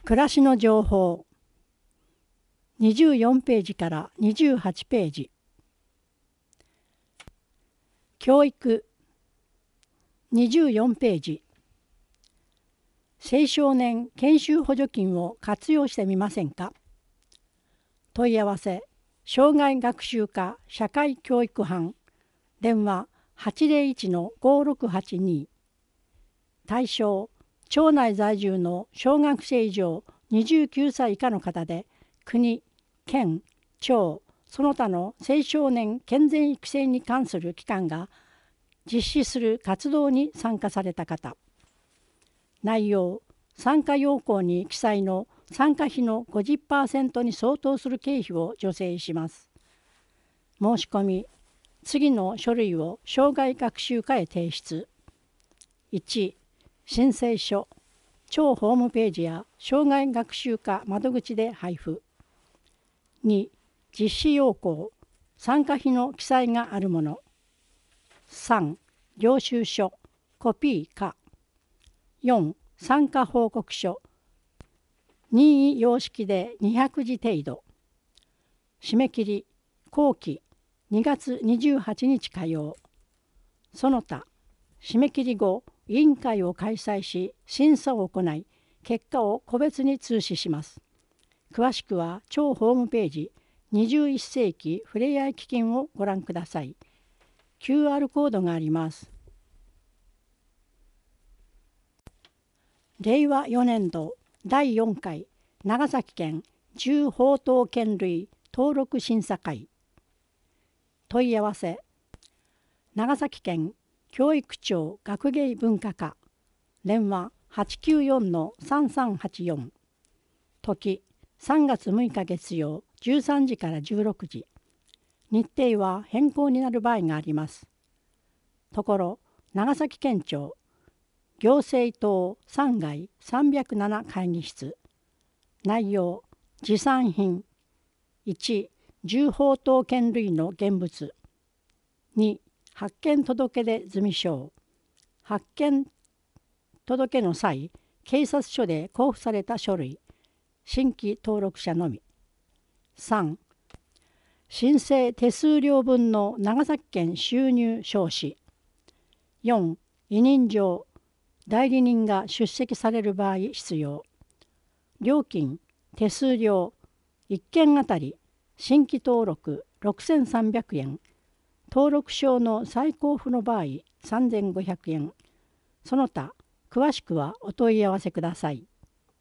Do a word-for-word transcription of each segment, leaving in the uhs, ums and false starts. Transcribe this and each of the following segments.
暮らしの情報にじゅうよんページからにじゅうはちページ。教育にじゅうよんページ。青少年研修補助金を活用してみませんか。問い合わせ障害学習課社会教育班電話 はちゼロいちのごろくはちに。対象町内在住の小学生以上にじゅうきゅうさい以下の方で、国、県、町その他の青少年健全育成に関する機関が実施する活動に参加された方。内容参加要項に記載の参加費の ごじゅっパーセント に相当する経費を助成します。申し込み次の書類を障害学習課へ提出。いち申請書町ホームページや障害学習課窓口で配布。に実施要項参加費の記載があるもの。さん領収書コピーか。よん参加報告書任意様式でにひゃくじ程度。締め切り後期にがつにじゅうはちにち火曜。その他締め切り後委員会を開催し審査を行い結果を個別に通知します。詳しくは町ホームページにじゅういっせいきふれあい基金をご覧ください。キューアール コードがあります。れいわよねんどだいよんかい長崎県銃砲刀剣類登録審査会。問い合わせ長崎県教育庁学芸文化課電話 はちきゅうよんのさんさんはちよん。時さんがつむいか月曜じゅうさんじからじゅうろくじ。日程は変更になる場合があります。ところ長崎県庁行政棟さんがいさんびゃくなな会議室。内容持参品いち銃砲刀剣類の現物。に発見届出済証。発見届の際警察署で交付された書類新規登録者のみ。さん申請手数料分の長崎県収入証紙。よん委任状代理人が出席される場合必要。料金手数料いっけんあたり新規登録ろくせんさんびゃくえん。登録証の再交付の場合さんぜんごひゃくえん。その他詳しくはお問い合わせください。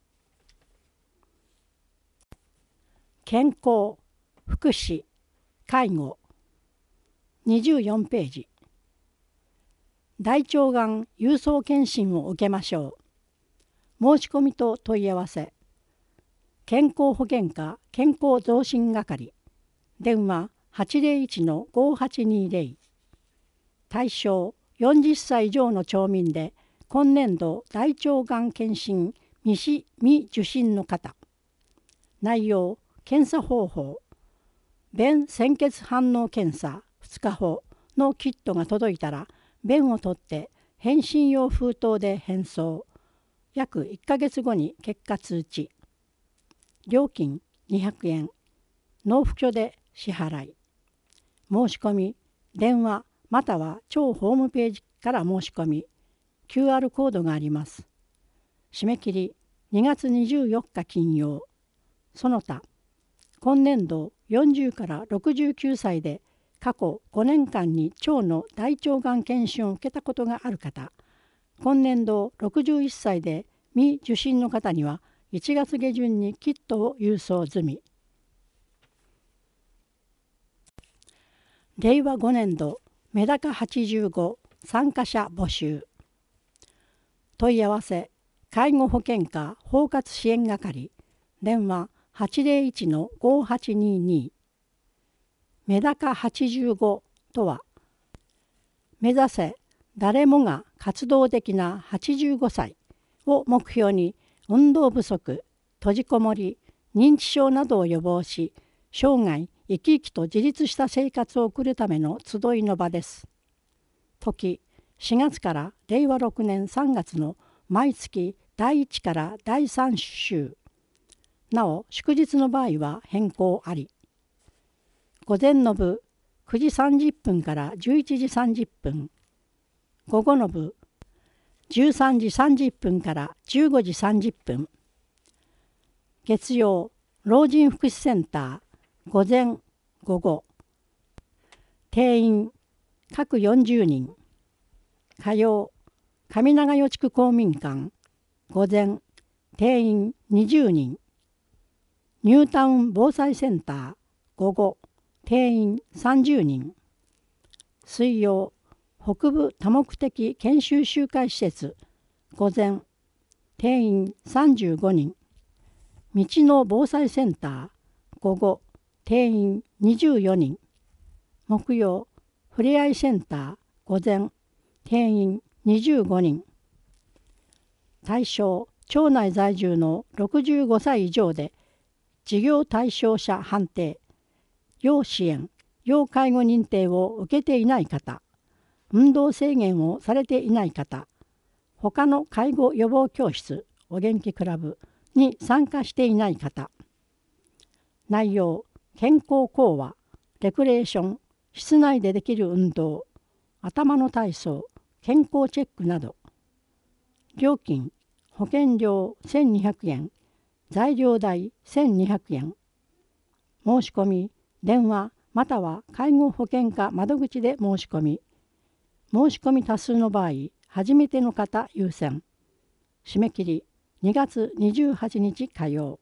健康、福祉、介護にじゅうよんページ。大腸がん郵送検診を受けましょう。申し込みと問い合わせ健康保険課健康増進係電話 はちゼロいちのごはちにゼロ。対象よんじゅっさい以上の町民で今年度大腸がん検診未未受診の方。内容検査方法便鮮血反応検査ふつかほのキットが届いたら便を取って返信用封筒で返送。約いっかげつごに結果通知。料金にひゃくえん。納付書で支払い。申し込み電話または町ホームページから申し込み キューアール コードがあります。締め切りにがつにじゅうよっか金曜。その他今年度よんじゅうからろくじゅうきゅうさいで過去ごねんかんに腸の大腸がん検診を受けたことがある方。今年度ろくじゅういっさいで未受診の方にはいちがつげじゅんにキットを郵送済み。れいわごねんどメダカはちじゅうご参加者募集。問い合わせ介護保険課包括支援係電話 はちゼロいちのごはちにに。メダカはちじゅうごとは目指せ誰もが活動的なはちじゅうごさいを目標に運動不足、閉じこもり、認知症などを予防し生涯生き生きと自立した生活を送るための集いの場です。時しがつかられいわろくねんさんがつの毎月だいいちからだいさん週。 なお祝日の場合は変更あり。午前の部くじさんじゅっぷんからじゅういちじさんじゅっぷん、午後の部じゅうさんじさんじゅっぷんからじゅうごじさんじゅっぷん。月曜老人福祉センター午前午後定員各よんじゅうにん。火曜上長与地区公民館午前定員にじゅうにん。ニュータウン防災センター午後定員さんじゅうにん。水曜北部多目的研修集会施設午前定員さんじゅうごにん。道の防災センター午後定員にじゅうよにん。木曜ふれあいセンター午前定員にじゅうごにん。対象町内在住のろくじゅうごさい以上で事業対象者判定、要支援、要介護認定を受けていない方、運動制限をされていない方、他の介護予防教室、お元気クラブに参加していない方。内容、健康講話、レクレーション、室内でできる運動、頭の体操、健康チェックなど。料金、保険料せんにひゃくえん、材料代せんにひゃくえん。申し込み、電話または介護保険課窓口で申し込み。申し込み多数の場合、初めての方優先。締め切りにがつにじゅうはちにち火曜。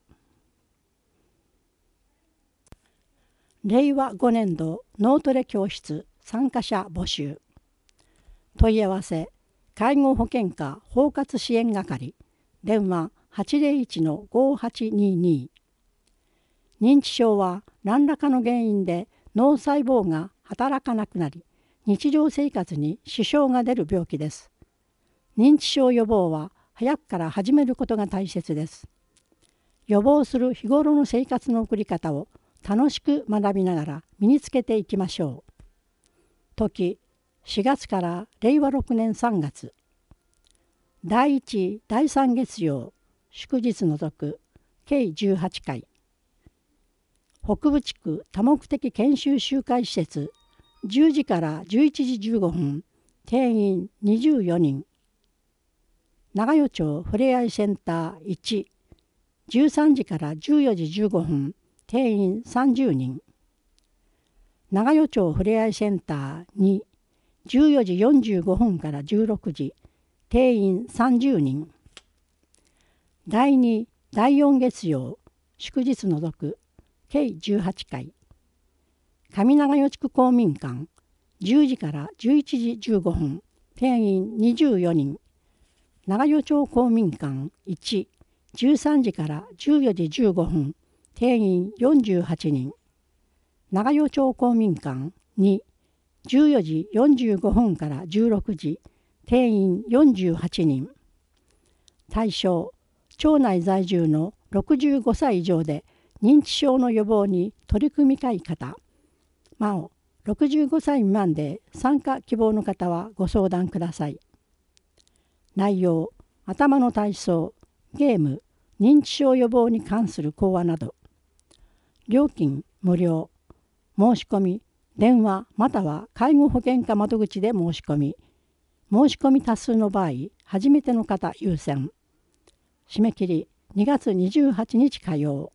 令和ごねん度脳トレ教室参加者募集。問い合わせ介護保険課包括支援係電話 はちぜろいちのごはちにに。認知症は何らかの原因で脳細胞が働かなくなり、日常生活に支障が出る病気です。認知症予防は早くから始めることが大切です。予防する日頃の生活の送り方を楽しく学びながら身につけていきましょう。時しがつかられいわろくねんさんがつ。だいいち、だいさん月曜、祝日除く計じゅうはちかい。北部地区多目的研修集会施設じゅうじからじゅういちじじゅうごふん、定員にじゅうよにん。長与町ふれあいセンターいち、じゅうさんじからじゅうよじじゅうごふん、定員さんじゅうにん。長与町ふれあいセンターに、じゅうよじよんじゅうごふんからじゅうろくじ、定員さんじゅうにん。だいに、だいよん月曜、祝日除く計じゅうはちかい。上長与地区公民館じゅうじからじゅういちじじゅうごふん、定員にじゅうよにん。長与町公民館いち、じゅうさんじからじゅうよじじゅうごふん、定員よんじゅうはちにん。長与町公民館に、じゅうよじよんじゅうごふんからじゅうろくじ、定員よんじゅうはちにん。対象、町内在住のろくじゅうごさい以上で認知症の予防に取り組みたい方。なお、ろくじゅうごさい未満で参加希望の方はご相談ください。内容、頭の体操、ゲーム、認知症予防に関する講話など。料金無料。申し込み、電話または介護保険課窓口で申し込み。申し込み多数の場合、初めての方優先。締め切りにがつにじゅうはちにち火曜。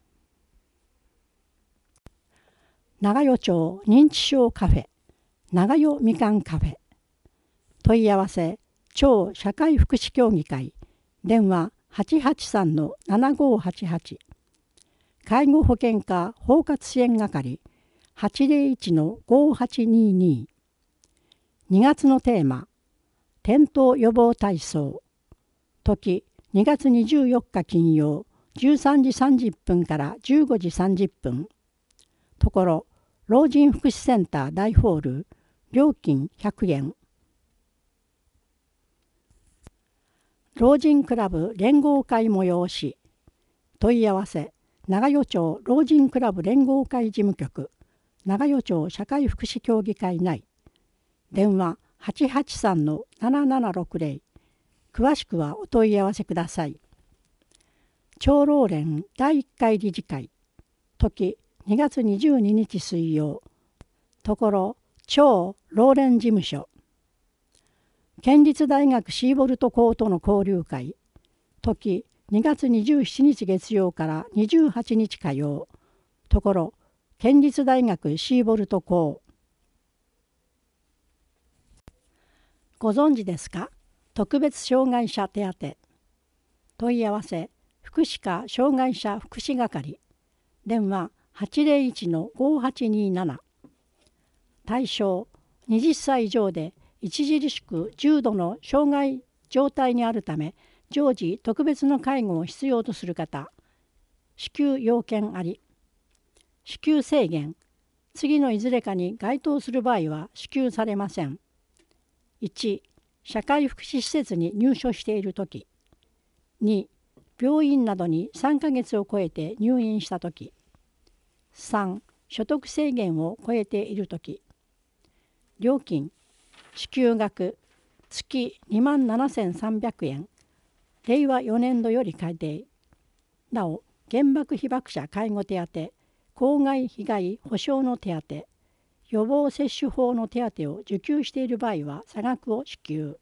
長与町認知症カフェ、長与みかんカフェ。問い合わせ、町社会福祉協議会、電話 はちはちさんのななごーはちはち。介護保険課包括支援係、はちぜろいちのごーはちにに。にがつのテーマ、転倒予防体操。時、にがつにじゅうよっか金曜、じゅうさんじさんじゅっぷんからじゅうごじさんじゅっぷん。ところ、老人福祉センター大ホール、料金ひゃくえん。老人クラブ連合会催し。問い合わせ、長与町老人クラブ連合会事務局、長与町社会福祉協議会内。電話はちはちさんのななななろくぜろ。詳しくはお問い合わせください。 長老連だいいっかい理事会時にがつにじゅうににち水曜ところ長老連事務所県立大学シーボルト校との交流会時にがつにじゅうしちにち月曜からにじゅうはちにち火曜ところ県立大学シーボルト校。ご存知ですか？特別障害者手当問い合わせ福祉課障害者福祉係電話 はちぜろいちのごはちにーなな 対象はたち以上で著しく重度の障害状態にあるため常時特別の介護を必要とする方支給要件あり支給制限次のいずれかに該当する場合は支給されません。いち社会福祉施設に入所しているときに病院などにさんかげつを超えて入院したときさん所得制限を超えているとき料金支給額月にまんななせんさんびゃくえんれいわよねんどより改定なお原爆被爆者介護手当公害被害保障の手当予防接種法の手当を受給している場合は差額を支給。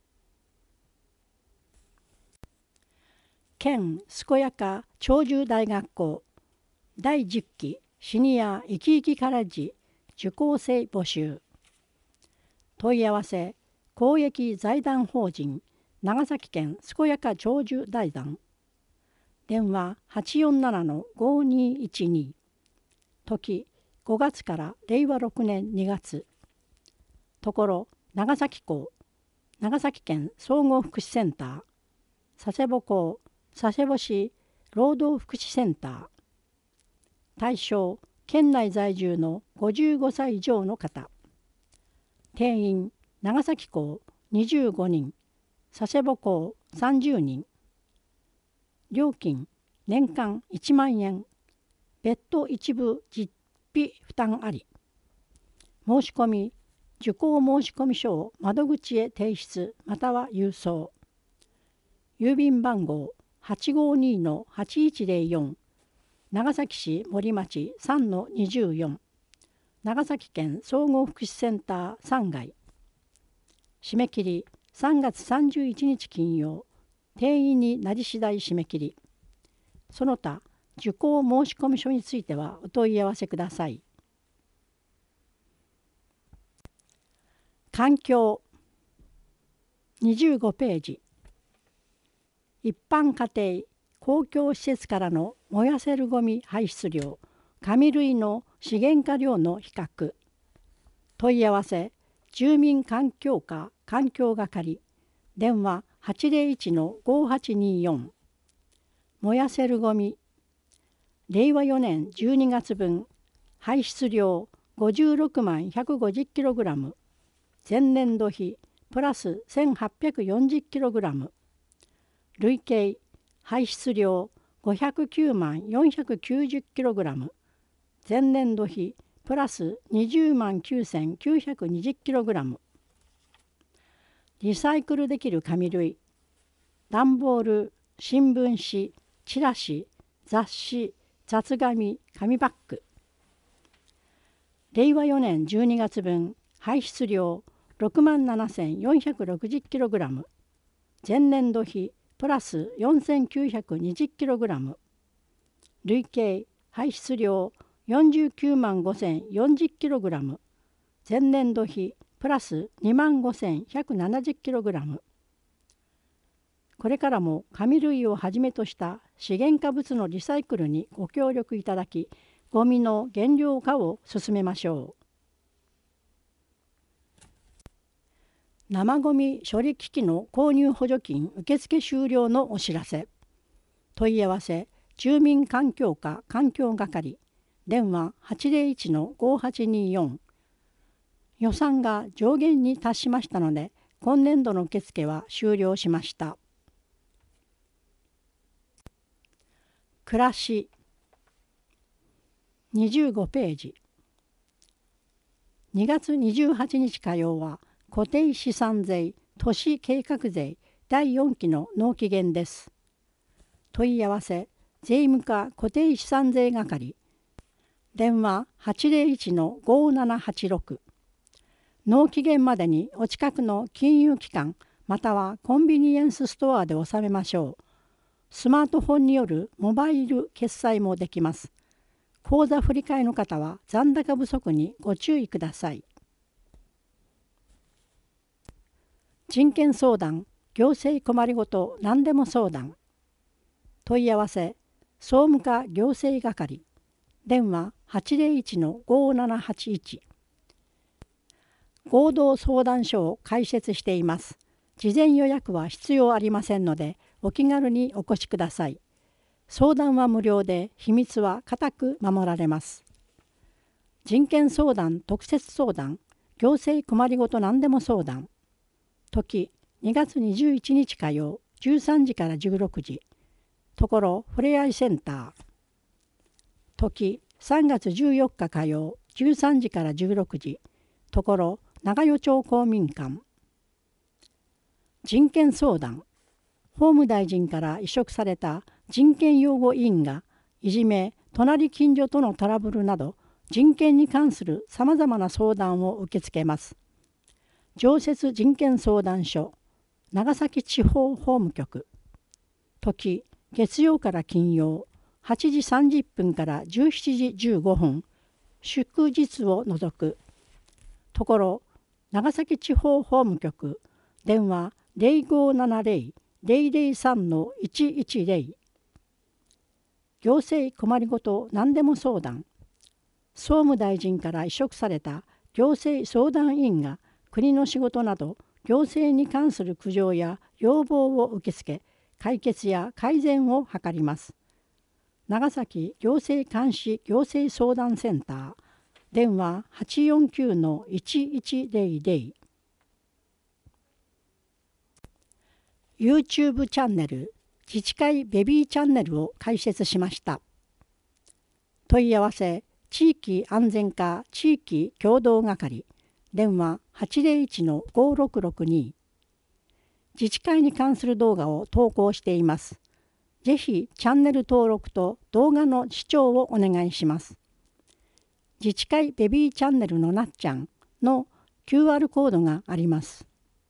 県健やか長寿大学校だいじゅっきシニア生き生きカレッジ受講生募集問い合わせ公益財団法人長崎県健やか長寿財団電話 はちよんななのごにーいちに 時ごがつかられいわろくねんにがつところ長崎港長崎県総合福祉センター佐世保港佐世保市労働福祉センター対象県内在住のごじゅうごさい以上の方定員長崎港にじゅうごにん佐世保港さんじゅうにん料金年間いちまんえん別途一部実費負担あり申し込み受講申込書を窓口へ提出または郵送郵便番号 はちごにのはちいちぜろよん 長崎市森町 さんのにじゅうよん 長崎県総合福祉センターさんがい締め切りさんがつさんじゅういちにち金曜定員になり次第締め切りその他受講申込書についてはお問い合わせください。環境にじゅうごページ一般家庭公共施設からの燃やせるごみ排出量紙類の資源化量の比較問い合わせ住民環境課環境係電話 はちぜろいちのごはちにーよん 燃やせるごみれいわよねんじゅうにがつ分排出量ごじゅうろくまんひゃくごじゅっキログラム前年度比プラスせんはっぴゃくよんじゅっキログラム累計排出量ごひゃくきゅうまんよんひゃくきゅうじゅっキログラム前年度比プラスにじゅうまんきゅうせんきゅうひゃくにじゅっキログラムリサイクルできる紙類段ボール新聞紙チラシ雑誌雑紙紙バッグれいわよねんじゅうにがつ分排出量ろくまんななせんよんひゃくろくじゅっキログラム前年度比プラスよんせんきゅうひゃくにじゅっキログラム累計排出量よんじゅうきゅうまんごせんよんじゅっキログラム前年度比プラスにまんごせんひゃくななじゅっキログラムこれからも紙類をはじめとした資源化物のリサイクルにご協力いただきゴミの減量化を進めましょう。生ゴミ処理機器の購入補助金受付終了のお知らせ問い合わせ住民環境課環境係電話 はちぜろいちのごはちにーよん 予算が上限に達しましたので今年度の受付は終了しました。暮らしにじゅうごページにがつにじゅうはちにち火曜は固定資産税都市計画税だいよんきの納期限です。問い合わせ税務課固定資産税係、電話 はちゼロいちのごーななはちろく。納期限までにお近くの金融機関またはコンビニエンスストアで納めましょう。スマートフォンによるモバイル決済もできます。口座振替の方は残高不足にご注意ください。人権相談、行政困りごと何でも相談。問い合わせ、総務課行政係、電話 はちゼロいちのごーななはちいち。合同相談所を開設しています。事前予約は必要ありませんので、お気軽にお越しください。相談は無料で、秘密は固く守られます。人権相談、特設相談、行政困りごと何でも相談。時、にがつにじゅういちにち火曜、じゅうさんじからじゅうろくじ。ところ、ふれあいセンター。時、さんがつじゅうよっか火曜、じゅうさんじからじゅうろくじ。ところ、長与町公民館。人権相談。法務大臣から委嘱された人権擁護委員が、いじめ、隣近所とのトラブルなど、人権に関するさまざまな相談を受け付けます。常設人権相談所、長崎地方法務局。時、月曜から金曜、はちじさんじゅっぷんからじゅうしちじじゅうごふん、祝日を除く。ところ、長崎地方法務局、電話ゼロごーななゼロ、ゼロゼロさんのいちいちゼロ。行政困りごと何でも相談。総務大臣から委嘱された行政相談員が国の仕事など行政に関する苦情や要望を受け付け、解決や改善を図ります。長崎行政監視行政相談センター、電話 はちよんきゅうのいちいちゼロゼロ。YouTube チャンネル、自治会ベビーチャンネルを開設しました。問い合わせ、地域安全課地域協同係、電話 はちゼロいちのごーろくろくに。自治会に関する動画を投稿しています。ぜひチャンネル登録と動画の視聴をお願いします。自治会ベビーチャンネルのなっちゃんの キューアール コードがあります。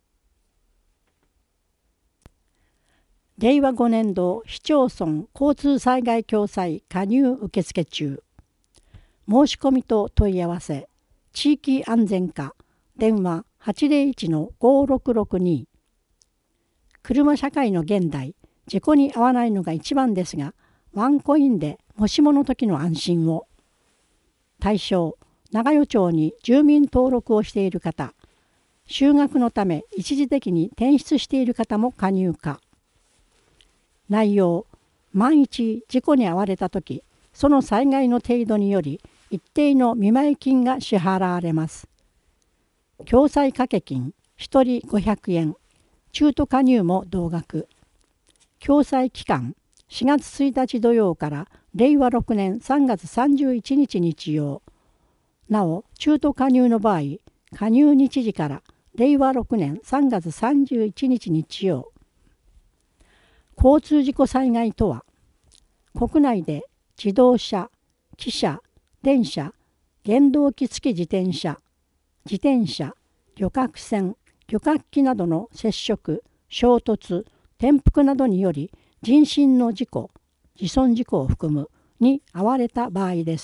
れいわごねんど市町村交通災害共済加入受付中。申し込みと問い合わせ、地域安全課、電話 はちゼロいちのごーろくろくに。車社会の現代、事故に遭わないのが一番ですが、ワンコインでもしもの時の安心を。対象、長与町に住民登録をしている方、就学のため一時的に転出している方も加入か。内容、万一事故に遭われた時、その災害の程度により一定の見舞金が支払われます。共済掛け金ひとりごひゃくえん、中途加入も同額。共済期間しがつついたち土曜かられいわろくねんさんがつさんじゅういちにち日曜。なお、中途加入の場合、加入日時かられいわろくねんさんがつさんじゅういちにち日曜。交通事故災害とは、国内で自動車、汽車、電車、原動機付き自転車、自転車、旅客船、旅客機などの接触、衝突、転覆などにより人身の事故、自損事故を含むに遭われた場合です。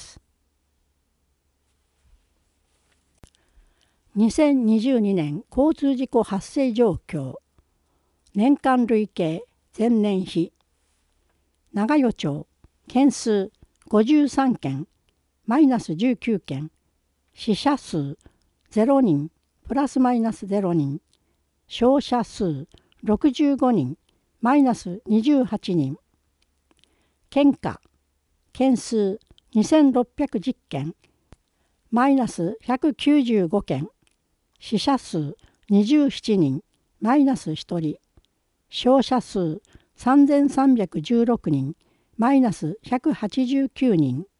にせんにじゅうにねん交通事故発生状況。年間累計前年比。長与町、件数ごじゅうさんけん、マイナスじゅうきゅうけん。死者数ゼロにん、プラスマイナスゼロにん。傷者数ろくじゅうごにん、マイナスにじゅうはちにん。献花、件数にせんろっぴゃくじゅっけん、マイナスひゃくきゅうじゅうごけん。死者数にじゅうななにん、マイナスひとり。傷者数さんぜんさんびゃくじゅうろくにん、マイナスひゃくはちじゅうきゅうにん。